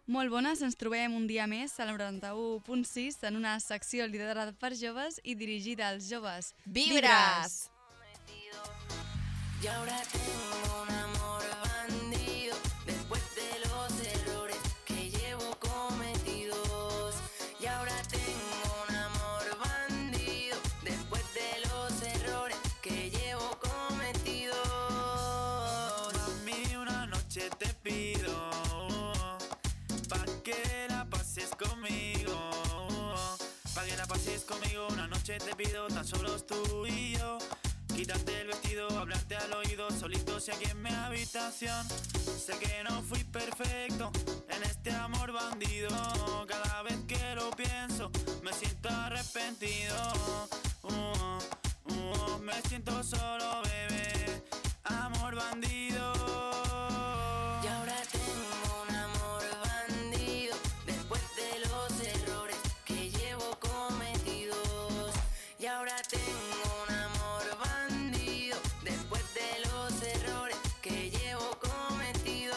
Molt bones, ens trobem un dia més al 91.6 en una secció liderada per joves i dirigida als joves. ¡Vibras! Y ahora tengo un amor bandido después de los errores que llevo cometidos. Y ahora tengo un amor bandido después de los errores que llevo cometidos. Mami, una noche te pido pa' que la pases conmigo. Pa' que la pases conmigo, una noche te pido, tan solos tú y yo. Quitarte el vestido, hablarte al oído, solitos y aquí en mi habitación. Sé que no fui perfecto en este amor bandido. Cada vez que lo pienso me siento arrepentido. Me siento solo, bebé. Amor bandido. Y ahora tengo un amor bandido después de los errores que llevo cometidos. Y ahora tengo un amor bandido después de los errores que llevo cometidos.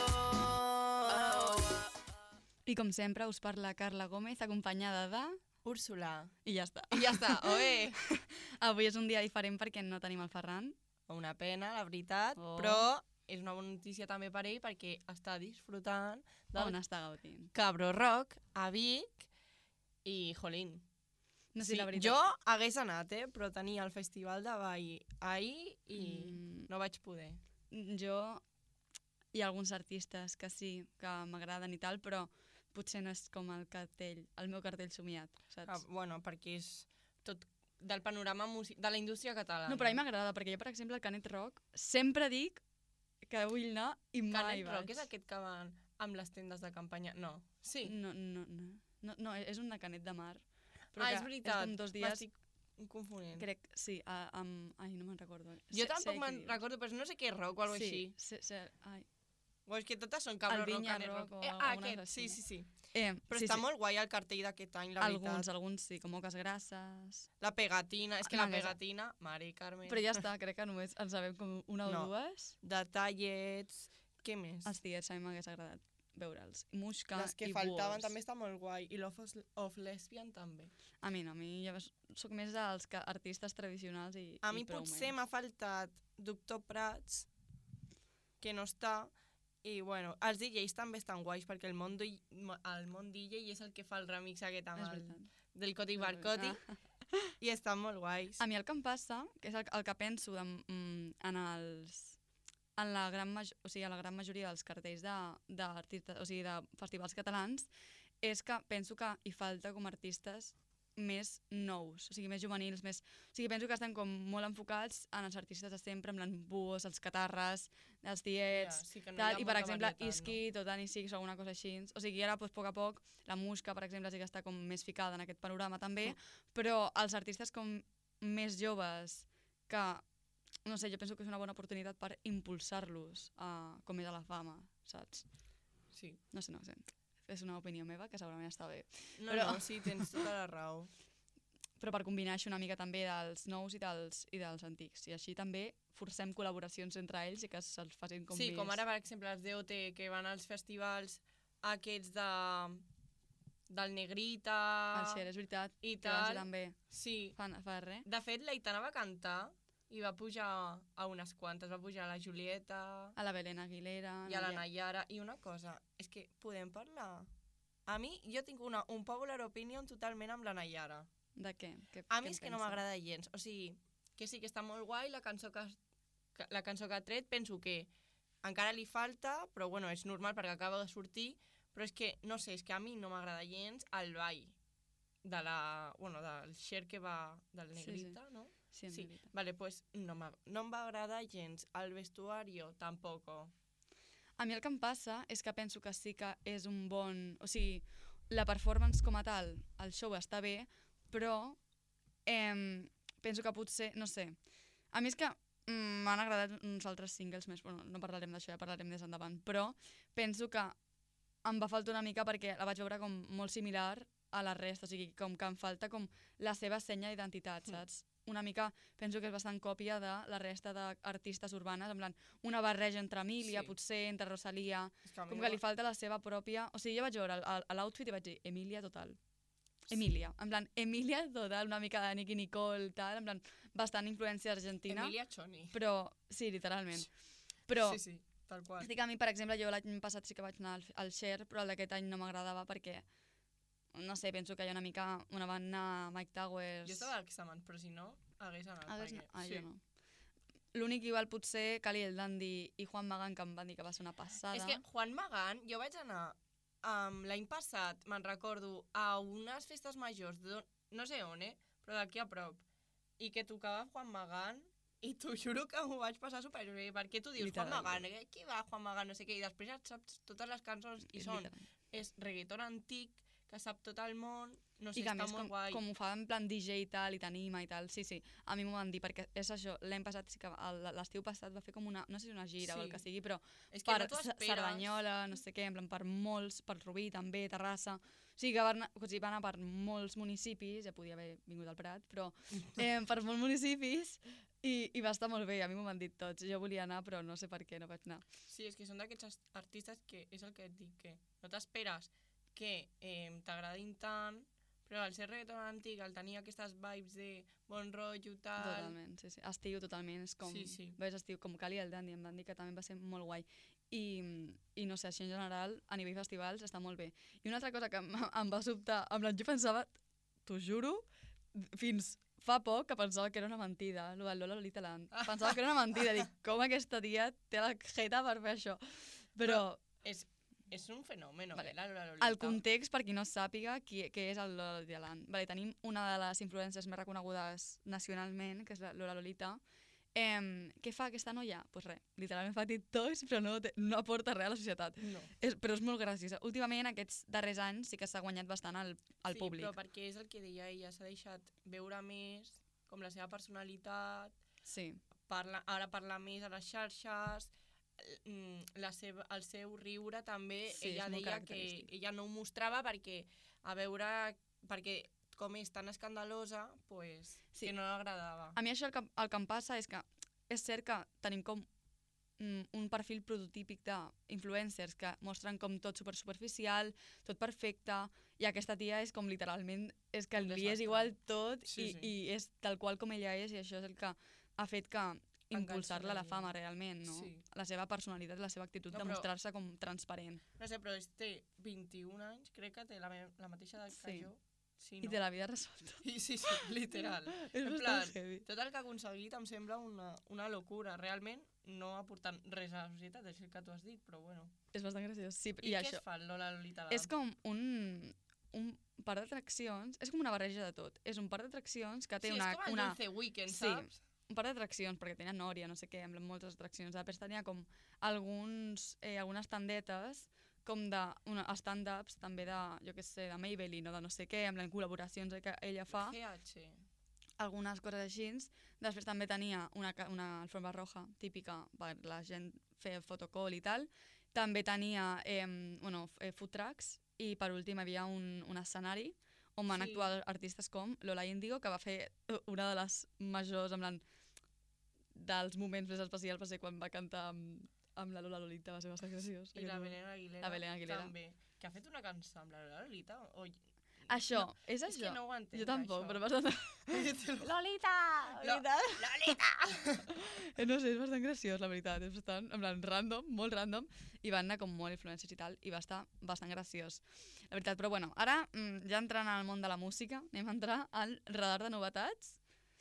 I com sempre us parla Carla Gómez, acompanyada de... Úrsula. I ja està. I ja està, oe! Avui és un dia diferent perquè no tenim el Ferran. Una pena, la veritat, Oh. però és una bona notícia també per ell perquè està disfrutant del On està gaudint? Cabro Rock a Vic i, jolín, No sé, sí, la veritat. jo hagués anat, però tenia el festival de ball ahir i no vaig poder. Jo... Hi ha alguns artistes que sí, que m'agraden i tal, però potser no és com el cartell, el meu cartell somiat, saps? Bueno, perquè és tot del panorama de la indústria catalana. No, però a mi m'agrada, perquè jo, per exemple, el Canet Rock, sempre dic que vull anar i mai Canet vaig. Rock és aquest que van amb les tendes de campanya? No. Sí. No, és una Canet de Mar. Però Ah, que és veritat. És com 2 dies, M'estic confonent. crec, sí, ai, no me'n recordo. Jo tampoc me'n recordo, però no sé què és rock o alguna cosa així. Sí, ai. O és que totes són Cabro El Rock, Vinya Canet Rock Rock. o Ah, alguna aquest, cosa sí, així. sí. Però sí, està molt guai el cartell d'aquest any, la veritat. Alguns sí, com Oques Grasses. La pegatina, és que No, la no és- pegatina, Mare Carmen. Però ja està, crec que només en sabem com una o No. dues. Detallets, què més? Els tiets a mi m'hagués agradat veure'ls. Muixca Les que i faltaven Buos. també està molt guai. I Love of Lesbian també. A mi no, a mi ja soc més dels artistes tradicionals i A mi i prou potser menys. m'ha faltat Doctor Prats, que no està, i bueno, els DJs també estan guais, perquè el món DJ és el que fa el remix aquest amb És el, veritat. del Coti Barcoti, i estan molt guais. A mi el que em passa, que és el que penso en la gran majoria dels cartells d'artistes, o sigui, de festivals catalans, és que penso que hi falta com artistes més nous, o sigui, més juvenils, més... O sigui, penso que estan com molt enfocats en els artistes de sempre, amb les buos, els catarres, els tiets, Ja, sí que no tal, hi ha i per molta exemple, varietat, Iskit o Dani Six o alguna cosa així. O sigui, ara, doncs, a poc a poc, la Muixca, per exemple, sí que està com més ficada en aquest panorama també, però els artistes com més joves que, no sé, jo penso que és una bona oportunitat per impulsar-los com més a la fama, saps? Sí. No sé. És una opinió meva, que segurament està bé. No, Però- no, sí, tens tota la raó. Però per combinar això una mica també dels nous i dels antics. I així també forcem col·laboracions entre ells i que se'ls facin com Sí, més... com ara, per exemple, els DOT, que van als festivals aquests del Negrita... El Xer, és veritat, i que van ser tal. també Sí. fa res. De fet, l'Aitana va cantar i va pujar a unes quantes. Va pujar a la Julieta A la Belén Aguilera... i a la Nayara. I una cosa, és que podem parlar... A mi, jo tinc un popular opinion totalment amb la Nayara. De què? A mi és que no m'agrada gens. O sigui, que sí que està molt guai la cançó que ha tret. Penso que encara li falta, però bueno, és normal perquè acaba de sortir. Però és que, no sé, és que a mi no m'agrada gens el ball del Xer que va del Negrita, sí. no? Sí, en Negrita. Vale, pues no em va agradar gens. El vestuario, tampoc. A mi el que em passa és que penso que sí que és un bon... O sigui, la performance com a tal, el show està bé, però penso que potser, no sé... A mi és que m'han agradat uns altres singles més, bueno, no parlarem d'això, ja parlarem més endavant, però penso que em va faltar una mica perquè la vaig veure com molt similar a la resta, o sigui, com que em falta com la seva senya d'identitat, saps? una mica, penso que és bastant còpia de la resta d'artistes urbanes, en plan, una barreja entre Emília, Sí. potser, entre Rosalia, És que a mi com no que li m'ha- falta la seva pròpia... O sigui, jo vaig veure l'outfit i vaig dir, Emília total. Emília, en plan, Emília total, una mica de Nicki Nicole, tal, en plan, bastant influència argentina, Emilia Choni. però, sí, literalment. Però, Sí, sí, tal qual. estic a mi, per exemple, jo l'any passat sí que vaig anar al Cher, però el d'aquest any no m'agradava perquè, no sé, penso que hi ha una mica, van anar Mike Towers... Jo estava examen, però si no, hagués anat. Hagués perquè... anat- jo no. L'únic igual potser Cali el Dandy i Juan Magán, que em van dir que va ser una passada. És que Juan Magán, jo vaig anar l'any passat, me'n recordo, a unes festes majors, no sé on, però d'aquí a prop, i que tocava Juan Magán, i t'ho juro que m'ho vaig passar superbé, perquè tu dius Juan Literalment. Magán, qui va Juan Magán, no sé què, i després et saps totes les cançons, i són, Literalment. és reggaeton antic, que sap tot el món, no I sé, que a està més, molt guai. com ho fa en plan DJ i tal, i t'anima i tal, sí, sí, a mi m'ho van dir, perquè és això, l'any passat, sí que l'estiu passat va fer com una, no sé si una gira o el Sí. que sigui, però És que per no t'ho esperes. Cerdanyola, no sé què, en plan per molts, per Rubí també, Terrassa, o sigui que va anar per molts municipis, ja podia haver vingut al Prat, però per molts municipis, i va estar molt bé, a mi m'ho van dit tots, jo volia anar, però no sé per què no vaig anar. Sí, és que són d'aquests artistes que és el que et dic, que no t'esperes que t'agradin tant, però al ser reggaeton antic, al tenir aquestes vibes de bon rotllo, tal... Totalment, sí, sí. Estiu totalment, és com... Sí, sí. Ves estiu, com Cali el Dandy, em van dir que també va ser molt guai. I no sé, així en general, a nivell festivals, està molt bé. I una altra cosa que em va sobtar, en plan, jo pensava, t'ho juro, fins fa poc que pensava que era una mentida, el del Lola Lolita Land. Pensava que era una mentida, dic, com aquesta tia té la jeta per fer això? Però És un fenomen, Vale. la Lola Lolita. el context, per qui no sàpiga què és el Lola Lolita Land. Vale, tenim una de les influències més reconegudes nacionalment, que és la Lola Lolita. Què fa aquesta noia? Doncs pues res, literalment fa TikToks, però no aporta res a la societat. No. Però és molt graciosa. Últimament, aquests darrers anys, sí que s'ha guanyat bastant al Sí, públic. però perquè és el que deia ella, s'ha deixat veure més com la seva personalitat, Sí, ara parla més a les xarxes, el seu riure també, Sí, ella és molt deia que característic. ella no ho mostrava perquè com és tan escandalosa, pues, Sí. que no l'agradava. a mi això el que em passa és que és cert que tenim com un perfil prototípic d'influencers que mostren com tot superficial, tot perfecte, i aquesta tia és com literalment, és que Un li és desastre. igual tot Sí, sí. i és tal qual com ella és, i això és el que ha fet que impulsar-la a la la gent. fama realment, no? Sí. La seva personalitat, la seva actitud No, de però- mostrar-se com transparent. No sé, però té 21 anys, crec que té la mateixa edat que Sí. jo. Sí, I té la vida resolta. Sí, literal. És En bastant plan, heavy. tot el que ha aconseguit em sembla una locura. Realment no aportant res a la societat, és el que tu has dit, però bueno. És bastant graciós. Sí, I i què això. es fa el Lola Lolita Land? És com un parc d'atraccions, és com una barreja de tot. És un parc d'atraccions que té sí, una... és com el una Dulce Weekend, Sí. saps? un parc d'atraccions, perquè tenia Nòria, no sé què, amb moltes atraccions. Després tenia com algunes tendetes, com de stand-ups, també de, jo què sé, de Maybelline o de no sé què, amb les col·laboracions que ella fa, GH. algunes coses així. Després també tenia una alfombra roja típica per la gent fer fotocall i tal. També tenia food trucks, i per últim hi havia un escenari on van Sí. actuar artistes com Lola Índigo, que va fer una de les majors, en plan, dels moments més especials va ser quan va cantar amb la Lola Lolita, va ser bastant graciós. I la aquest moment. Belén Aguilera, La Belén Aguilera. també. Que ha fet una cançó amb la Lola Lolita? Això, No, és és això. que no ho entenc, Jo tampoc, això. però bastant... Lolita! Lolita! No sé, és bastant graciós, la veritat. És bastant, en plan, random, molt random, i van anar com molt influencers i tal, i va estar bastant graciós. La veritat, però bueno, ara, ja entrant al món de la música, anem a entrar al radar de novetats,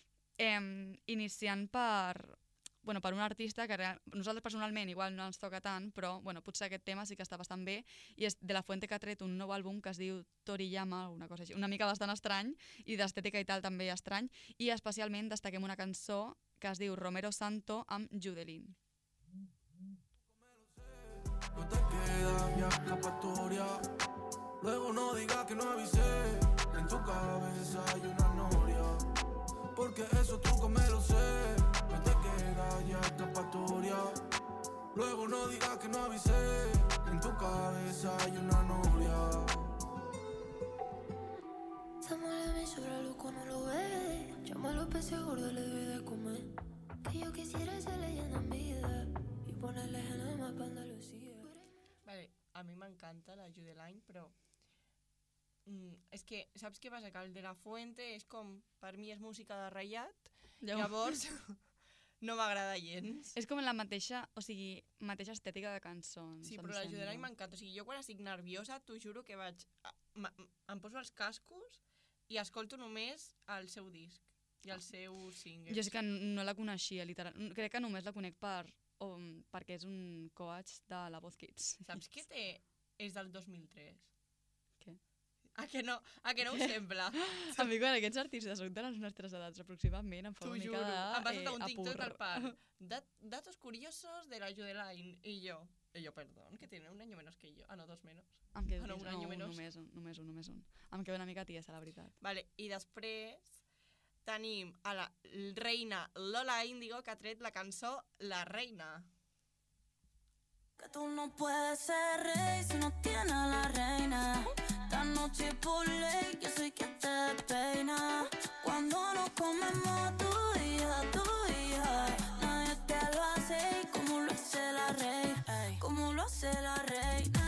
iniciant per un artista que nosaltres personalment igual no ens toca tant, però potser aquest tema sí que està bastant bé, i és de La Fuente, que ha tret un nou àlbum que es diu Toriyama, una cosa així, una mica bastant estrany, i d'estètica i tal també estrany, i especialment destaquem una cançó que es diu Romero Santo amb Judelin. No te queda ya escapatoria. Luego no digas que no avisé. En tu cabeza hay una noria. Porque eso tú me lo sé. No te queda ya escapatoria. Luego no digas que no avisé. En tu cabeza hay una noria. Estamos a la emisora, loco, no lo ves. Llámalo pez gordo, le doy de comer. Que yo quisiera ser leyenda en vida y ponerle en el mapa Andalucía. Vale, a mi m'encanta la Judeline, però és que, saps què passa? Que el de la Fuente és com, per mi és música de ratllat, llavors no m'agrada gens. És com la mateixa, o sigui, mateixa estètica de cançons. Sí, però la Judeline m'encanta. O sigui, jo quan estic nerviosa, t'ho juro que vaig... Em poso els cascos i escolto només el seu disc i els seus singles. Jo és que no la coneixia, literal. Crec que només la conec perquè és un coach de la Voz Kids. Saps què té? És del 2003. Què? A que no ho sembla? A mi quan aquests artistes són de les nostres edats aproximadament em fa T'ho una juro. mica Em va sortir un TikTok d'apur. del par. Datos curiosos de la Judeline. Y yo, perdón, que tiene un año menos que yo. Ah, no, 2 menos. Em quedo no, un any menys. Només un. Em quedo una mica tiesa, la veritat. Vale, i després tenim a la reina Lola Índigo, que ha tret la cançó La Reina. Que tú no puedes ser rey si no tienes a la reina. Esta noche por ley yo soy quien te peina. Cuando nos comemos tú y yo, nadie te lo hace como lo hace la reina, como lo hace la reina.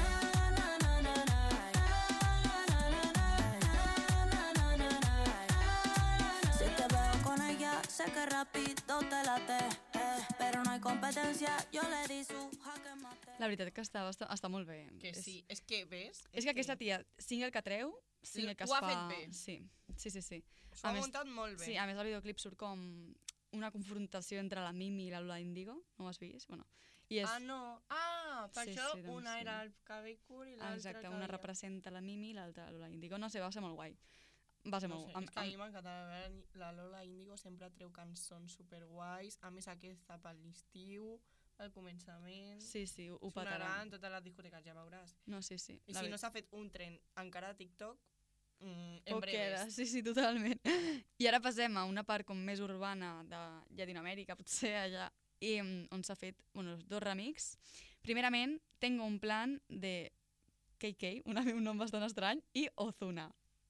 Si te veo con ella, sé que rápido te late, pero no hay competencia, yo le di su jaque mate. La veritat que està molt bé. Que sí, és que, ves? És que aquesta tia, single que treu, single que es Ho fa... ha fet bé. Sí. S'ho ha muntat molt bé. Sí, a més el videoclip surt com una confrontació entre la Mimi i la Lola Índigo, no ho has vist? Bueno, i és... Ah, no. Ah, per Sí, això sí, doncs una sí. era el cabell curt i l'altra el Exacte, cabell una llarg. representa la Mimi i l'altra la Lola Índigo. No sé, va ser molt guai. Va ser No molt sé, és que a mi m'encanta. La Lola Índigo sempre treu cançons superguais. A més, aquesta per l'estiu, al començament... Sí, ho patarà. Sonaran totes les discoteques, ja veuràs. No, sí. I si no s'ha fet un tren encara a TikTok, en Poc queda, breves. sí, totalment. I ara passem a una part com més urbana de Llatinoamèrica, potser allà, i on s'ha fet dos remix. Primerament, Tengo un plan de KK, un nom bastant estrany, i Ozuna.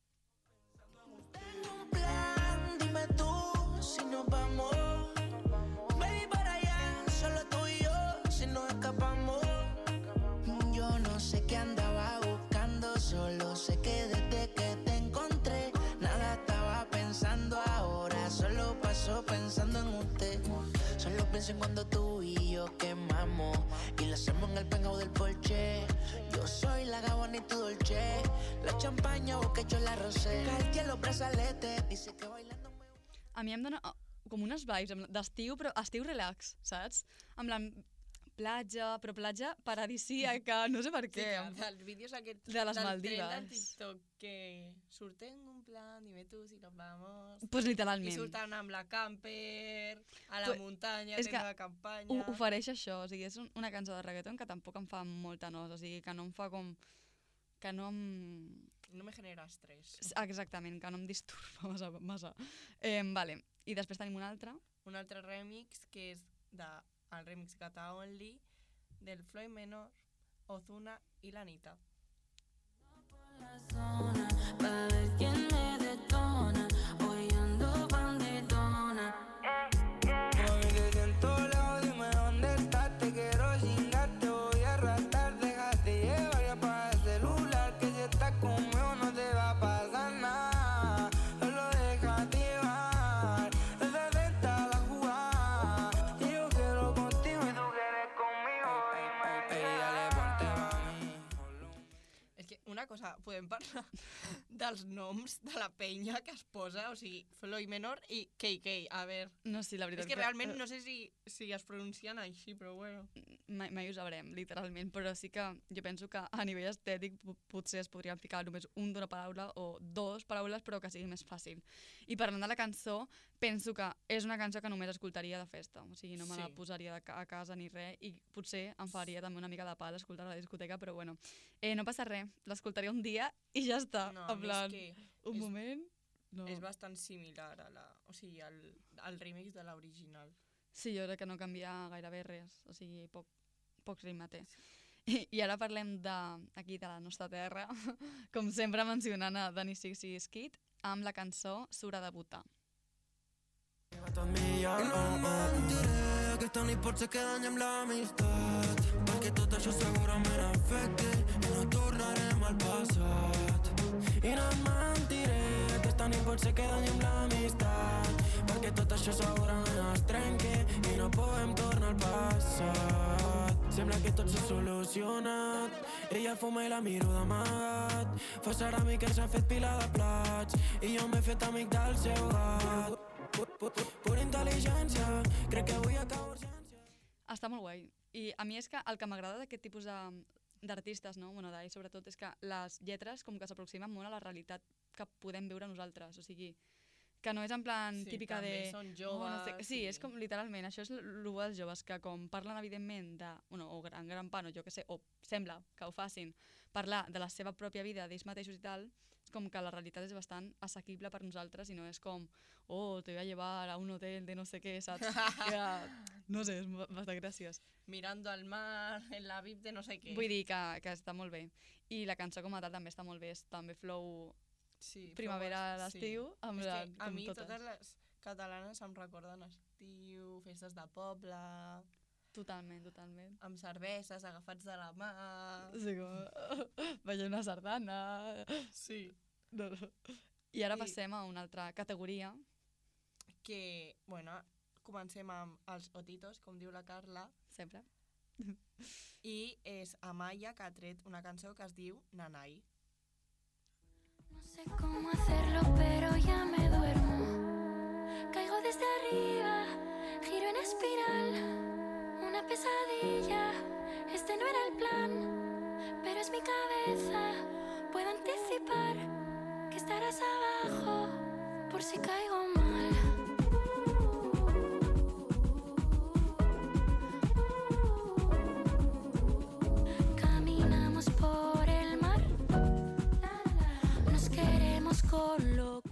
Tengo un plan, dime tú si nos vamos. Baby, para allá, solo tú y yo, si nos escapamos. Yo no sé qué andaba buscando, solo sé que desde que te encontré, nada estaba pensando ahora, solo paso pensando en usted. Solo pienso en cuando tú y yo quemamos y lo hacemos en el penthouse del Porsche. Yo soy la Gabbana y tu Dolce, la champaña, vos que yo la rosé. Cartier los brazaletes, dice que bailando me... A mi em dona com unes vibes d'estiu, però estiu relax, saps? En plan, platja, però platja paradisíaca, no sé per què. Els vídeos aquests De les del Maldives. tren de TikTok que surten un plan, dime tu si nos vamos. Pues I literalment. surten amb la camper, a la Pues, muntanya, és que tenda de campanya... Ofereix això, o sigui, és una cançó de reggaeton que tampoc em fa molta nosa, o sigui, que no em fa com... que no em... No me genera estrès. Exactament, que no em disturba massa. Vale. I després tenim un altre. Un altre remix que és el remix Gata Only del Floyd Menor, Ozuna i l'Anita. la zona, pa' ver quién me detona. Hoy ando bandidona. Mami, te siento lejos, dime dónde estás. Te quiero chingar, te voy a arrastrar. Déjate llevar ya para el celular, que si estás conmigo no te va a pasar nada. Solo déjate llevar, esa está la jugada. Y yo quiero contigo y tú quieres conmigo. Dime, dale, ponte mami. És que una cosa, podem parlar dels noms de la penya que es posa, o sigui, Floyd Menor i KK, a veure... No, sí, la veritat És que realment no sé si es pronuncien així, però bueno. Mai ho sabrem, literalment, però sí que jo penso que a nivell estètic potser es podrien ficar només d'una paraula o dues paraules, però que sigui més fàcil. I parlant de la cançó, penso que és una cançó que només escoltaria de festa, o sigui, no me la Sí. posaria a casa ni res, i potser em faria també una mica de pal escoltar a la discoteca, però bueno, no passa res, l'escoltaria un dia i ja està, No, a en mi plan, és que un és- moment... No. és bastant similar a o sigui, al remix de l'original. Sí, jo crec que no canvia gairebé res, o sigui, poc ritme té. I ara parlem d'aquí, de la nostra terra, com sempre mencionant a Danny Six i Skid, amb la cançó Sura de Butà. I no mentiré, aquesta nit pot ser que danyem l'amistat, perquè tot això segurament afecti i no tornarem al passat. I no mentiré, aquesta nit pot ser que danyem l'amistat, perquè tot això segurament es trenqui i no podem tornar al passat. Sembla que tot s'ha solucionat, ella fuma i la miro d'amagat, fa ceràmica i s'ha fet pila de plats i jo m'he fet amic del seu gat. Per intel·ligència, crec que avui acabo urgència. Està molt guai. I a mi és que el que m'agrada d'aquest tipus d'artistes, no? Bueno, d'ahir sobretot, és que les lletres com que s'aproximen molt a la realitat que podem veure nosaltres. O sigui, que no és en plan típica també de... són joves. no sé, sí, és com literalment, això és el bo dels joves, que com parlen evidentment de... Bueno, o gran part, o jo què sé, o sembla que ho facin, parlar de la seva pròpia vida, d'ells mateixos i tal, és com que la realitat és bastant assequible per nosaltres i no és com, oh, te voy a llevar a un hotel de no sé què, saps? Que, no sé, és bastant graciós. Mirando al mar, en la VIP de no sé què. Vull dir que està molt bé. I la cançó com a tal també està molt bé, és també flow Sí, primavera a l'estiu. És que a com mi totes. totes les catalanes em recorden estiu, festes de poble, Totalment, totalment. amb cerveses, agafats de la mà... Sí, com... Veient una sardana... Sí. No, no. I ara I- passem a una altra categoria. Que, bueno, comencem amb els otitos, com diu la Carla, Sempre. i és Amaya, que ha tret una cançó que es diu Nanai. No sé cómo hacerlo, pero ya me duermo. Caigo desde arriba, giro en espiral. Una pesadilla, este no era el plan, pero es mi cabeza. Puedo anticipar que estarás abajo por si caigo mal. Caminamos por el mar. Nos queremos con locura.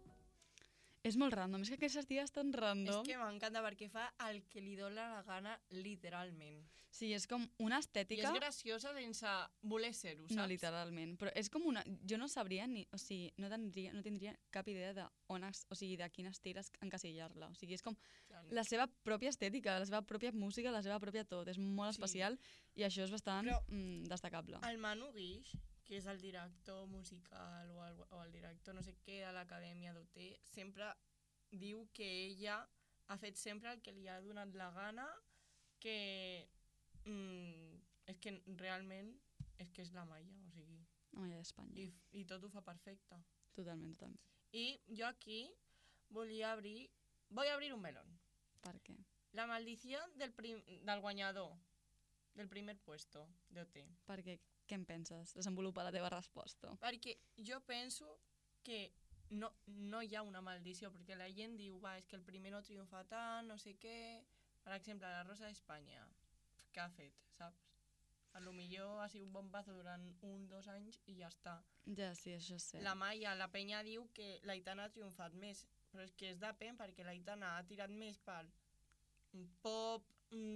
És molt random, és que aquests dies tan És random. que m'encanta perquè fa el que li dóna la gana literalment. Sí, és com una I estètica... és graciosa sense voler ser-ho, saps? No, literalment, però és com una... Jo no sabria ni... O sigui, no tindria cap idea de on... O sigui, de quin estil encasillar-la. O sigui, és com la seva pròpia estètica, la seva pròpia música, la seva pròpia tot. És molt Sí. especial i això és bastant Però- destacable. El Manu Guix, que és el director musical o el director no sé què de l'Acadèmia d'OT, sempre diu que ella ha fet sempre el que li ha donat la gana, que és que realment és que és la Maia, o sigui, No, ja d'Espanya. i tot ho fa perfecte. Totalment, totalment. I jo aquí voy a abrir un melón. Per què? La maldición del guanyador, del primer puesto d'OT. Perquè què en penses? Desenvolupa la teva resposta. Perquè jo penso que no hi ha una maldició, perquè la gent diu, va, és que el primer no triomfa tant, no sé què... Per exemple, la Rosa d'Espanya, què ha fet, saps? A lo millor ha sigut un bombazo durant 1-2 anys i ja està. Ja, sí, això sé. La Maia, la penya diu que l'Aitana ha triomfat més, però és que és depèn perquè l'Aitana ha tirat més pel pop,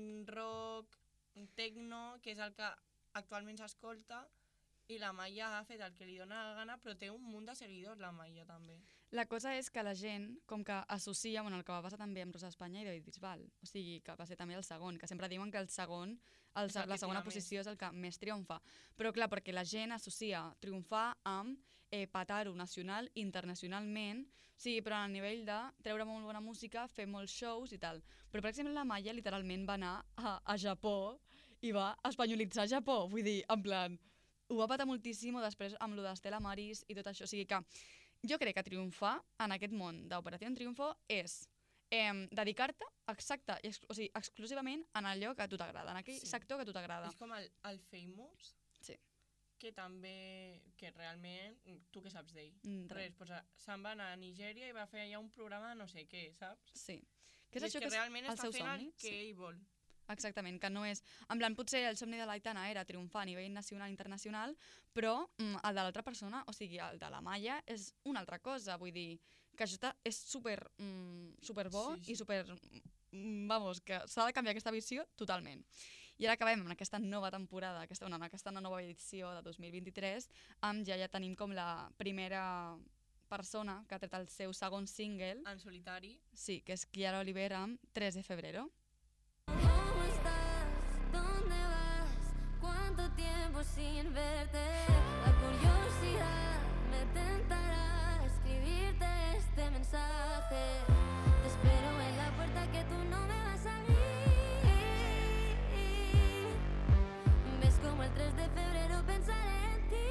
rock, techno, que és el que actualment s'escolta, i la Maia ha fet el que li dóna la gana, però té un munt de seguidors, la Maia, també. La cosa és que la gent, com que associa, bueno, el que va passar també amb Rosa Espanya i David Bisbal, o sigui, que va ser també el segon, que sempre diuen que el segon, És el la que segona tira posició és el que més triomfa. Però clar, perquè la gent associa triomfar amb petar-ho nacional i internacionalment, sí, però a nivell de treure molt bona música, fer molts shows i tal. Però, per exemple, la Maia literalment va anar a Japó i va espanyolitzar Japó, vull dir, en plan, ho va patar moltíssim després amb lo d'Estela Maris i tot això, o sigui que jo crec que triomfar en aquest món d'Operació Triunfo és dedicar-te o sigui, exclusivament en allò que a tu t'agrada, en aquell Sí. sector que a tu t'agrada. És com el Famous, Sí. que també, que realment, tu què saps d'ell? Res. Res, pues, se'n va anar a Nigèria i va fer allà un programa no sé què, saps? Sí. Que és I això que realment el està seu fent somni. el que ell vol. Exactament, que no és... En plan, potser el somni de l'Aitana era triomfar a nivell nacional i internacional, però el de l'altra persona, o sigui, el de la Maia, és una altra cosa. Vull dir, que això és super bo Sí, sí. i super... Vamos, que s'ha de canviar aquesta visió totalment. I ara acabem amb aquesta nova temporada, aquesta nova edició de 2023, amb ja tenim com la primera persona que ha tret el seu segon single, En solitari. sí, que és Kiara Oliver amb 3 de febrero. ¿Cómo estás? ¿Dónde vas? ¿Cuánto tiempo sin verte? La curiosidad me tentará escribirte este mensaje. Te espero en la puerta que tú no me vas a abrir. Ves como el 3 de febrero pensaré en ti.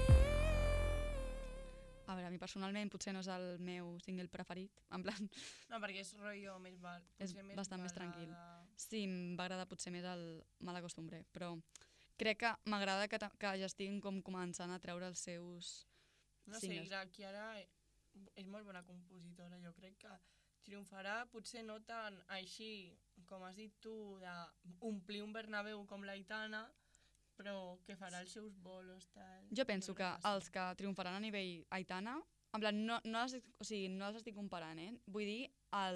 A veure, a mi personalment potser no és el meu single preferit, en plan, No, perquè és rotllo més És potser bastant més balada. tranquil. sí, em va agradar potser més el Malacostumbre, però crec que m'agrada que ja estiguin com començant a treure els seus No sé, singles. la Kiara és molt bona compositora, jo crec que triomfarà, potser no tant així, com has dit tu, d'omplir un Bernabéu com l'Aitana, però que farà els seus bolos, tal. Jo penso que crec sí. els que triomfaran a nivell Aitana, en plan, no els estic comparant, vull dir,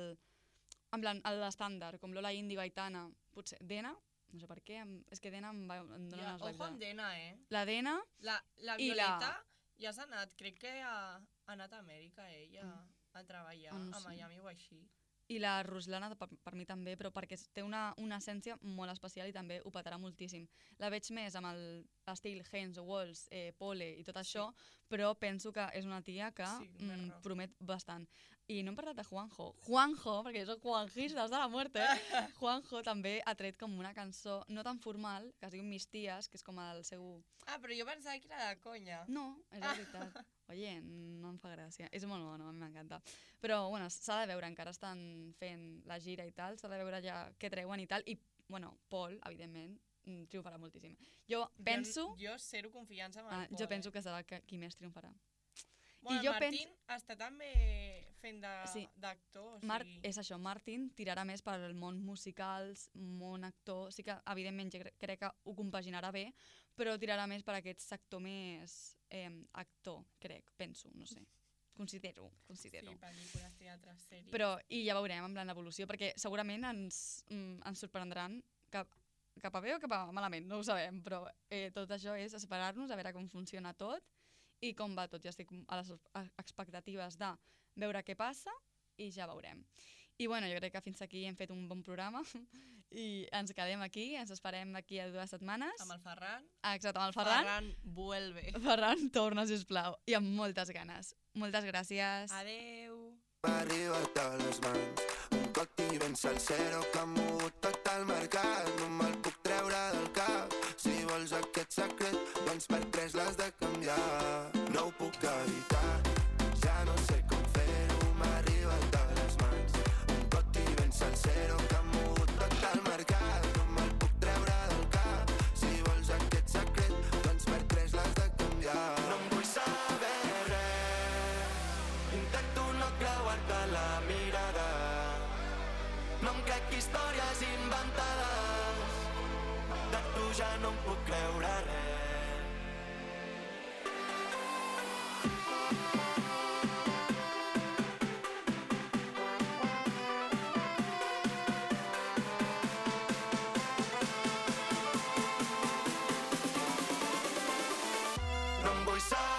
en plan, l'estàndard, com Lola Índigo, Aitana, potser Dena, no sé per què, és que Dena em dona Ja, unes ojo vibes. amb Dena, La Dena, La I la- Violeta ja s'ha anat, crec que ha anat a Amèrica, ella, a treballar no a sé. Miami o així. i la Ruslana per mi també, però perquè té una essència molt especial i també ho petarà moltíssim. La veig més amb l'estil Hens, Walls, Pole i tot això, però penso que és una tia que Sí, més rock. promet bastant. I no hem parlat de Juanjo. Juanjo, perquè jo soc Juanjistas de la muerte, Juanjo també ha tret com una cançó no tan formal, que es diu Mis Tías, que és com el seu... Ah, però jo pensava que era de conya. No, és la veritat. Oye, no em fa gràcia. És molt bona, a mi m'encanta. Però, bueno, s'ha de veure, encara estan fent la gira i tal, s'ha de veure ja què treuen i tal, i, bueno, Pol, evidentment, triomfarà moltíssim. Jo penso... Jo zero confiança en el Pol, jo penso que serà qui més triomfarà. Bueno, i jo el Martín està també fent Sí. d'actor, o sigui... És això, Martin tirarà més per al món musicals, món actor, sí que evidentment crec que ho compaginarà bé, però tirarà més per aquest sector més actor, penso, no sé. Considero. Sí, pel·lícules, teatres, sèries... Però, i ja veurem, en plan, l'evolució, perquè segurament ens sorprendran cap a bé o cap a malament, no ho sabem, però tot això és esperar-nos a veure com funciona tot i com va tot. Ja estic a les expectatives de veure què passa i ja veurem. I bueno, jo crec que fins aquí hem fet un bon programa i ens quedem aquí, ens esperem aquí a 2 setmanes. Amb el Ferran. Exacte, amb el Ferran. Ferran vuelve. Ferran, torna, sisplau, i amb moltes ganes. Moltes gràcies. Adeu. M'ha arribat a les mans un coti ben salsero que ha mogut tot el mercat. No me'l puc treure del cap. Si vols aquest secret, doncs per 3 l'has de canviar. No ho puc evitar, ja no sé com fer-ho. M'ha arribat a les mans un coti ben salsero que ha mogut tot el mercat. No me'l puc treure del cap. Si vols aquest secret, doncs per 3 l'has de canviar. No em vull saber res, intento no creuar-te la mirada. No em crec històries inventades, de tu ja no em puc creure res. No em vull saber